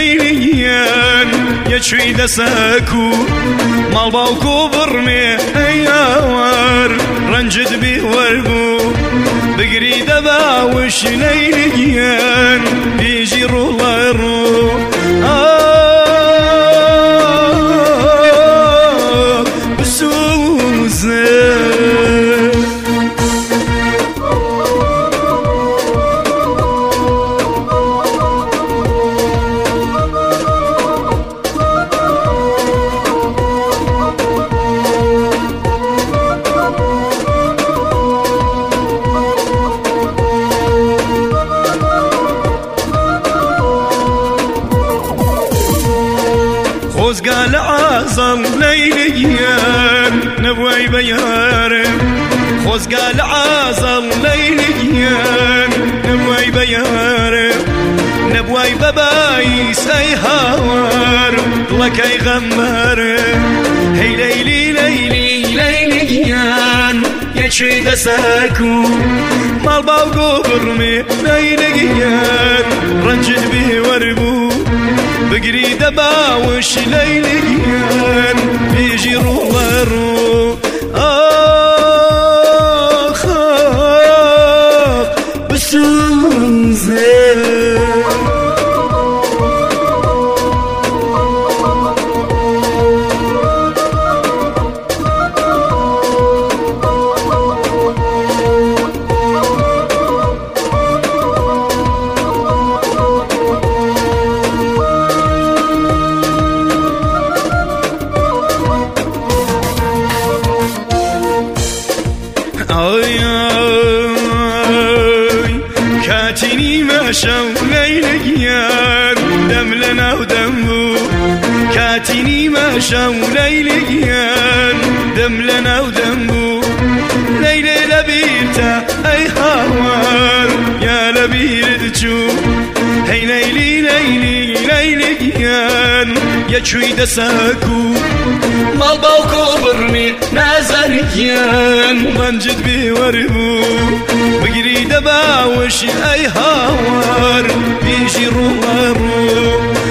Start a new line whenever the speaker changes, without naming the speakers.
ليليان يشوي دساكو مال باوكو برمي ايوار رنجد بيه وربو بقري دباوش ليليان بيجي رولارو قال عظم ليليان نبوي بيارم خوز قال عظم ليليان نبوي بيارم نبوي ببايس اي هوار لكي غمارم هي ليلي ليلي ليليان يشوي دساكو مال باوكو برمي ليليان رنجد بيه وربو بقري دباوش ليليان بيجي روارو آخ بسوزي كاتني مشوا ليليان دم لنا ودمو كاتني مشوا ليليان دم لنا ودمو ليلي لبيرتا اي هوار يا لبير تشوف هي ليلي ليلي ليليان يا شوي دساكو مال باوكو برمي نازريان منجد بي وربو بقري دباوش اي هوار بيجي روارو